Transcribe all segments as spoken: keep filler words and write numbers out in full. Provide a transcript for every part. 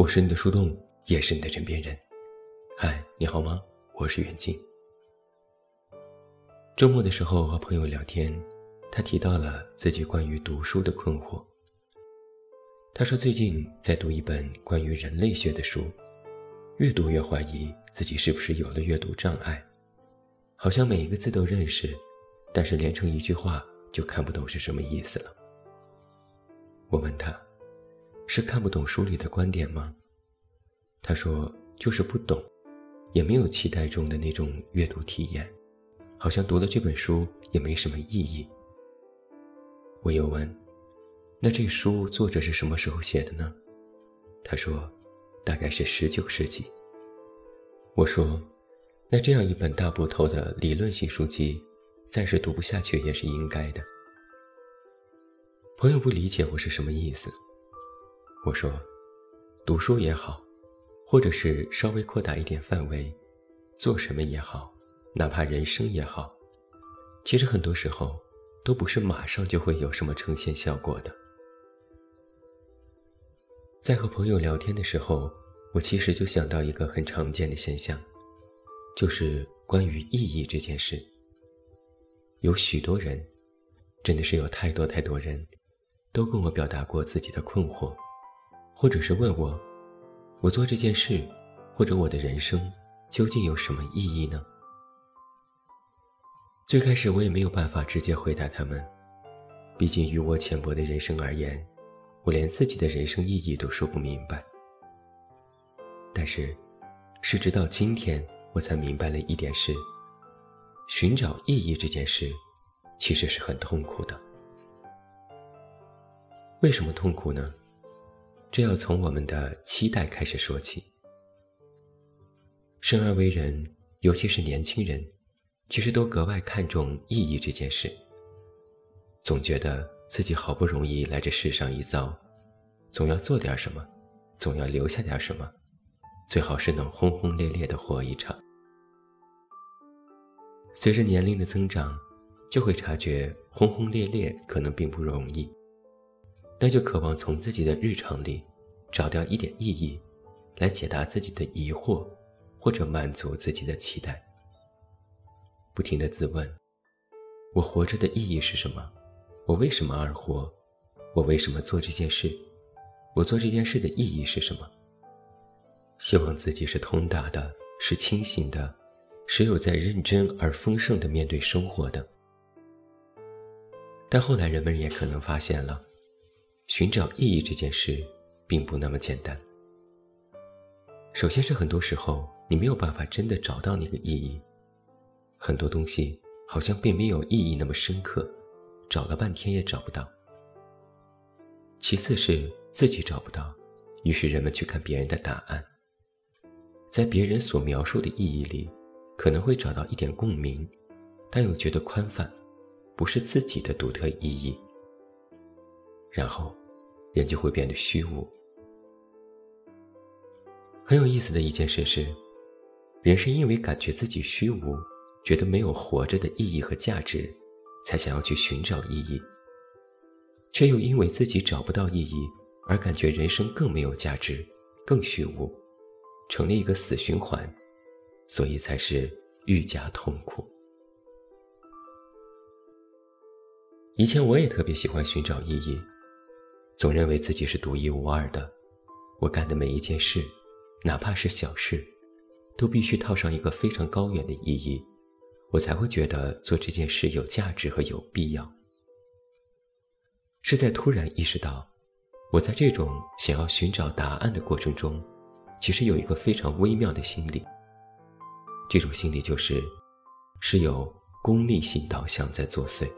我是你的树洞，也是你的枕边人。嗨，你好吗？我是远近。周末的时候和朋友聊天，他提到了自己关于读书的困惑。他说最近在读一本关于人类学的书，越读越怀疑自己是不是有了阅读障碍，好像每一个字都认识，但是连成一句话就看不懂是什么意思了。我问他，是看不懂书里的观点吗？他说就是不懂，也没有期待中的那种阅读体验，好像读了这本书也没什么意义。我又问，那这书作者是什么时候写的呢？他说大概是十九世纪。我说那这样一本大部头的理论性书籍，暂时读不下去也是应该的。朋友不理解我是什么意思。我说读书也好，或者是稍微扩大一点范围，做什么也好，哪怕人生也好，其实很多时候都不是马上就会有什么呈现效果的。在和朋友聊天的时候，我其实就想到一个很常见的现象，就是关于意义这件事。有许多人，真的是有太多太多人，都跟我表达过自己的困惑，或者是问我，我做这件事，或者我的人生究竟有什么意义呢？最开始我也没有办法直接回答他们，毕竟于我浅薄的人生而言，我连自己的人生意义都说不明白。但是是直到今天我才明白了一点是，寻找意义这件事其实是很痛苦的。为什么痛苦呢？这要从我们的期待开始说起。生而为人，尤其是年轻人，其实都格外看重意义这件事，总觉得自己好不容易来这世上一遭，总要做点什么，总要留下点什么，最好是能轰轰烈烈地活一场。随着年龄的增长，就会察觉轰轰烈烈可能并不容易，那就渴望从自己的日常里找掉一点意义，来解答自己的疑惑，或者满足自己的期待。不停地自问，我活着的意义是什么？我为什么而活？我为什么做这件事？我做这件事的意义是什么？希望自己是通达的，是清醒的，是有在认真而丰盛地面对生活的。但后来人们也可能发现了，寻找意义这件事并不那么简单。首先是很多时候你没有办法真的找到那个意义，很多东西好像并没有意义那么深刻，找了半天也找不到。其次是自己找不到，于是人们去看别人的答案，在别人所描述的意义里可能会找到一点共鸣，但又觉得宽泛，不是自己的独特意义。然后人就会变得虚无。很有意思的一件事是，人是因为感觉自己虚无，觉得没有活着的意义和价值，才想要去寻找意义，却又因为自己找不到意义，而感觉人生更没有价值，更虚无，成了一个死循环，所以才是愈加痛苦。以前我也特别喜欢寻找意义，总认为自己是独一无二的，我干的每一件事，哪怕是小事，都必须套上一个非常高远的意义，我才会觉得做这件事有价值和有必要。是在突然意识到，我在这种想要寻找答案的过程中，其实有一个非常微妙的心理。这种心理就是，是有功利性导向在作祟。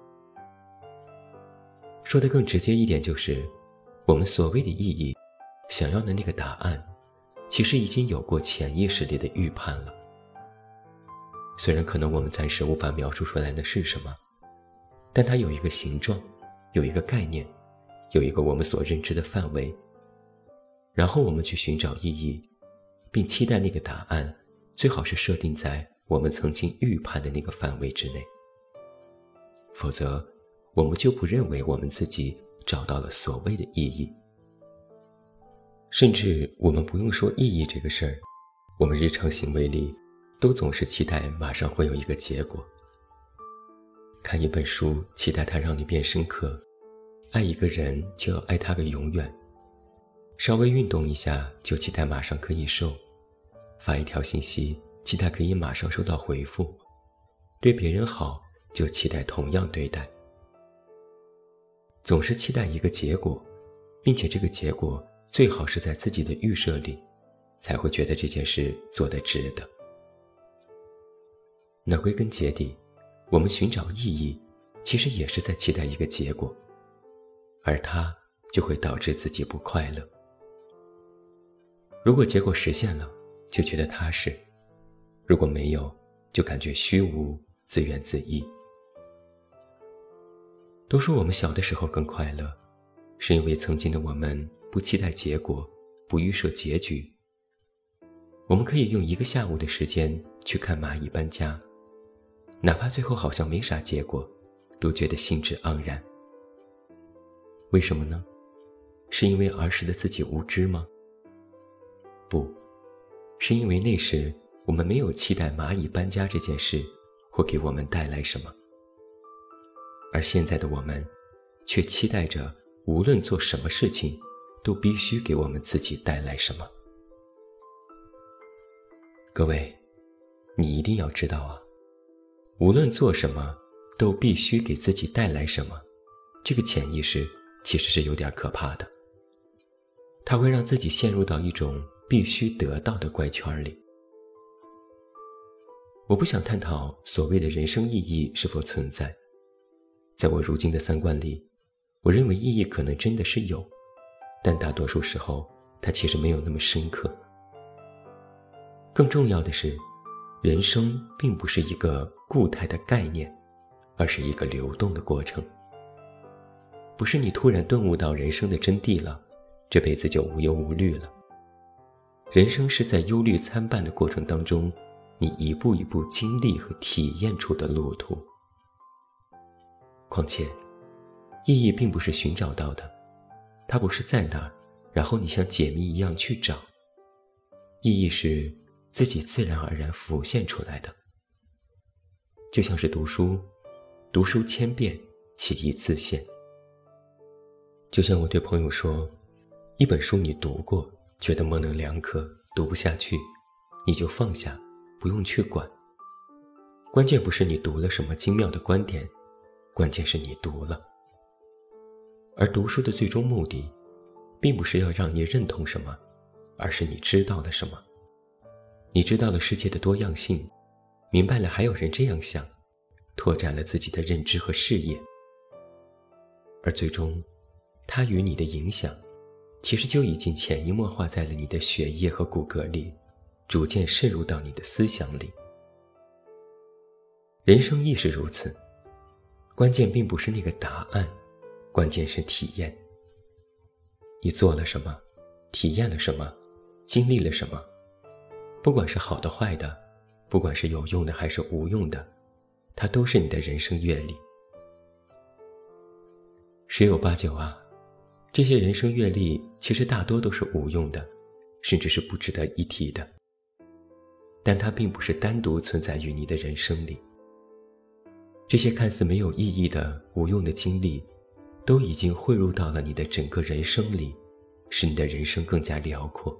说得更直接一点，就是我们所谓的意义，想要的那个答案，其实已经有过潜意识里的预判了。虽然可能我们暂时无法描述出来的是什么，但它有一个形状，有一个概念，有一个我们所认知的范围，然后我们去寻找意义，并期待那个答案最好是设定在我们曾经预判的那个范围之内，否则我们就不认为我们自己找到了所谓的意义。 甚至我们不用说意义这个事儿，我们日常行为里都总是期待马上会有一个结果。看一本书，期待它让你变深刻；爱一个人，就要爱他个永远；稍微运动一下，就期待马上可以瘦；发一条信息，期待可以马上收到回复；对别人好，就期待同样对待。总是期待一个结果，并且这个结果最好是在自己的预设里，才会觉得这件事做得值得。那归根结底，我们寻找意义，其实也是在期待一个结果，而它就会导致自己不快乐。如果结果实现了，就觉得踏实；如果没有，就感觉虚无，自怨自艾。都说我们小的时候更快乐，是因为曾经的我们不期待结果，不预设结局。我们可以用一个下午的时间去看蚂蚁搬家，哪怕最后好像没啥结果，都觉得兴致盎然。为什么呢？是因为儿时的自己无知吗？不，是因为那时我们没有期待蚂蚁搬家这件事会给我们带来什么，而现在的我们却期待着无论做什么事情都必须给我们自己带来什么。各位，你一定要知道啊，无论做什么都必须给自己带来什么，这个潜意识其实是有点可怕的。它会让自己陷入到一种必须得到的怪圈里。我不想探讨所谓的人生意义是否存在，在我如今的三观里，我认为意义可能真的是有，但大多数时候它其实没有那么深刻。更重要的是，人生并不是一个固态的概念，而是一个流动的过程。不是你突然顿悟到人生的真谛了，这辈子就无忧无虑了。人生是在忧虑参半的过程当中，你一步一步经历和体验出的路途。况且，意义并不是寻找到的，它不是在那儿，然后你像解谜一样去找。意义是自己自然而然浮现出来的。就像是读书，读书千遍，其义自现。就像我对朋友说，一本书你读过，觉得模棱两可，读不下去，你就放下，不用去管。关键不是你读了什么精妙的观点，关键是你读了。而读书的最终目的，并不是要让你认同什么，而是你知道了什么。你知道了世界的多样性，明白了还有人这样想，拓展了自己的认知和视野。而最终，它与你的影响，其实就已经潜移默化在了你的血液和骨骼里，逐渐渗入到你的思想里。人生亦是如此，关键并不是那个答案，关键是体验。你做了什么，体验了什么，经历了什么，不管是好的坏的，不管是有用的还是无用的，它都是你的人生阅历。十有八九啊，这些人生阅历其实大多都是无用的，甚至是不值得一提的。但它并不是单独存在于你的人生里。这些看似没有意义的无用的经历，都已经汇入到了你的整个人生里，使你的人生更加辽阔。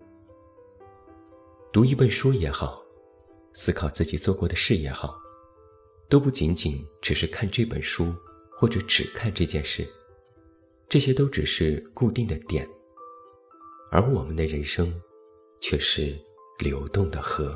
读一本书也好，思考自己做过的事也好，都不仅仅只是看这本书，或者只看这件事，这些都只是固定的点，而我们的人生却是流动的河。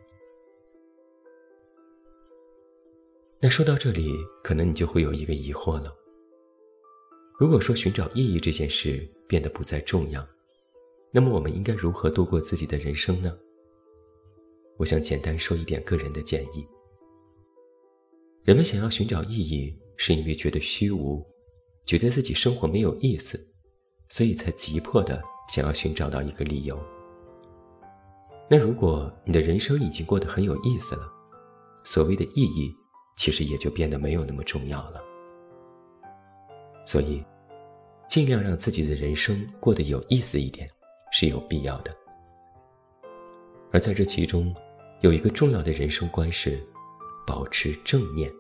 那说到这里，可能你就会有一个疑惑了。如果说寻找意义这件事变得不再重要，那么我们应该如何度过自己的人生呢？我想简单说一点个人的建议。人们想要寻找意义，是因为觉得虚无，觉得自己生活没有意思，所以才急迫地想要寻找到一个理由。那如果你的人生已经过得很有意思了，所谓的意义其实也就变得没有那么重要了。所以尽量让自己的人生过得有意思一点， 是有必要的。而在这其中，有一个重要的人生观是保持正念。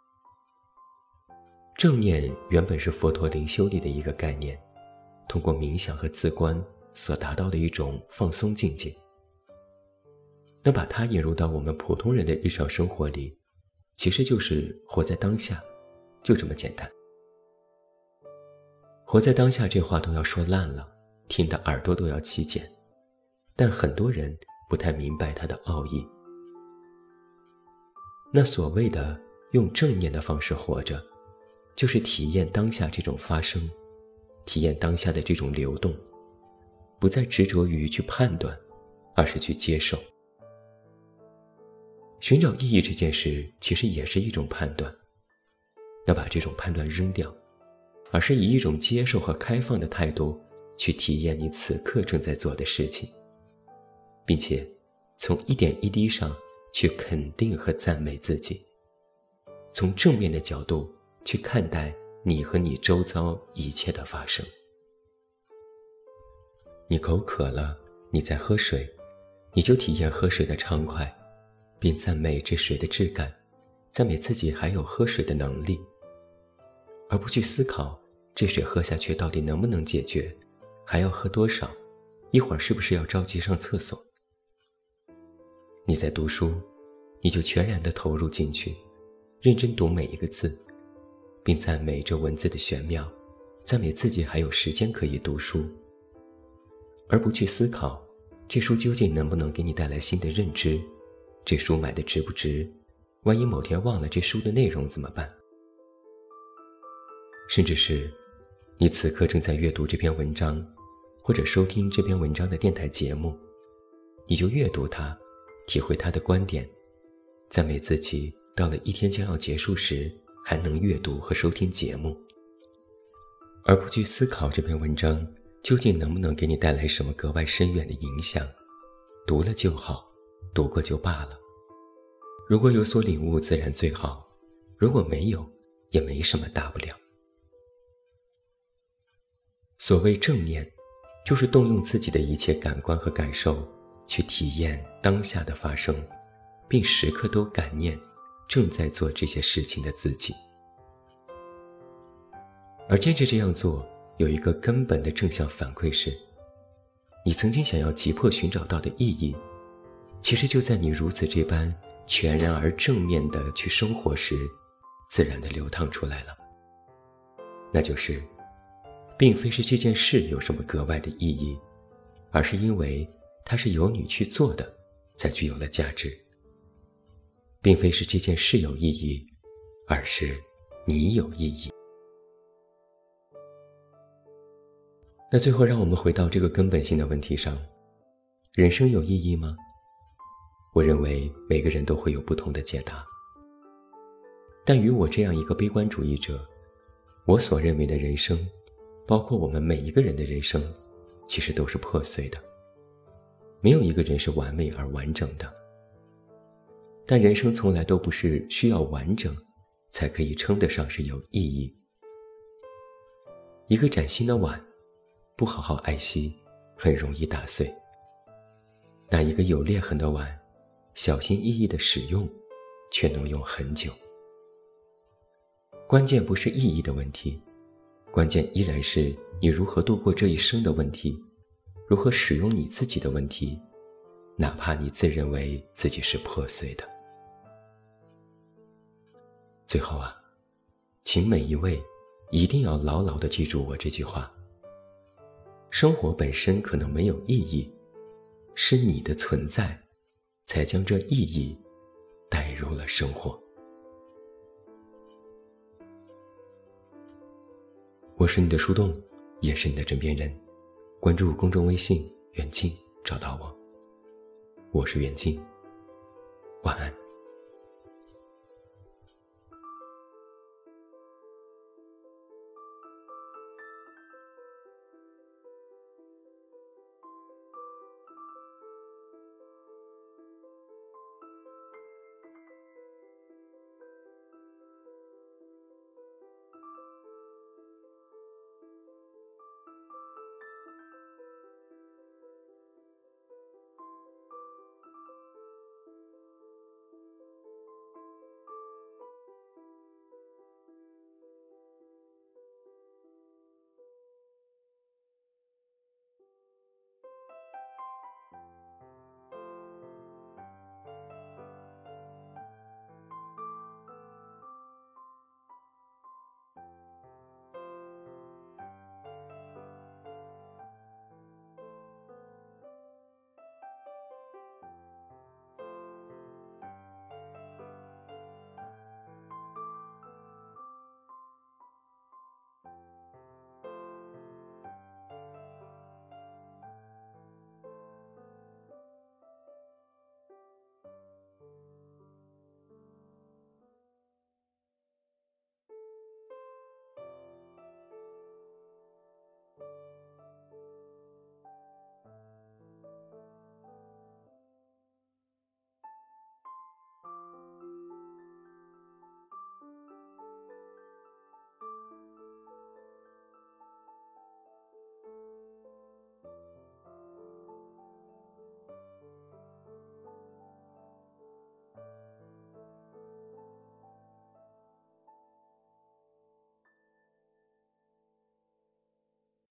正念原本是佛陀灵修里的一个概念，通过冥想和自观所达到的一种放松境界。那把它引入到我们普通人的日常生活里，其实就是活在当下，就这么简单。活在当下这话都要说烂了，听得耳朵都要起茧，但很多人不太明白它的奥义。那所谓的用正念的方式活着，就是体验当下这种发生，体验当下的这种流动，不再执着于去判断，而是去接受。寻找意义这件事其实也是一种判断，要把这种判断扔掉，而是以一种接受和开放的态度去体验你此刻正在做的事情，并且从一点一滴上去肯定和赞美自己，从正面的角度去看待你和你周遭一切的发生。你口渴了，你在喝水，你就体验喝水的畅快，并赞美这水的质感，赞美自己还有喝水的能力，而不去思考这水喝下去到底能不能解决，还要喝多少，一会儿是不是要着急上厕所。你在读书，你就全然地投入进去，认真读每一个字，并赞美这文字的玄妙，赞美自己还有时间可以读书，而不去思考这书究竟能不能给你带来新的认知，这书买的值不值，万一某天忘了这书的内容怎么办？甚至是你此刻正在阅读这篇文章，或者收听这篇文章的电台节目，你就阅读它，体会它的观点，赞美自己到了一天将要结束时还能阅读和收听节目，而不去思考这篇文章究竟能不能给你带来什么格外深远的影响。读了就好，读过就罢了，如果有所领悟自然最好，如果没有也没什么大不了。所谓正念，就是动用自己的一切感官和感受去体验当下的发生，并时刻都感念正在做这些事情的自己。而坚持这样做有一个根本的正向反馈是，你曾经想要急迫寻找到的意义，其实就在你如此这般全然而正面地去生活时，自然地流淌出来了。那就是并非是这件事有什么格外的意义，而是因为它是由你去做的，才具有了价值。并非是这件事有意义，而是你有意义。那最后让我们回到这个根本性的问题上，人生有意义吗？我认为每个人都会有不同的解答。但于我这样一个悲观主义者，我所认为的人生，包括我们每一个人的人生，其实都是破碎的。没有一个人是完美而完整的。但人生从来都不是需要完整才可以称得上是有意义。一个崭新的碗，不好好爱惜，很容易打碎。那一个有裂痕的碗，小心翼翼的使用，却能用很久。关键不是意义的问题，关键依然是你如何度过这一生的问题，如何使用你自己的问题，哪怕你自认为自己是破碎的。最后啊，请每一位一定要牢牢地记住我这句话：生活本身可能没有意义，是你的存在才将这意义带入了生活。我是你的树洞，也是你的枕边人。关注公众微信远近，找到我。我是远近，晚安。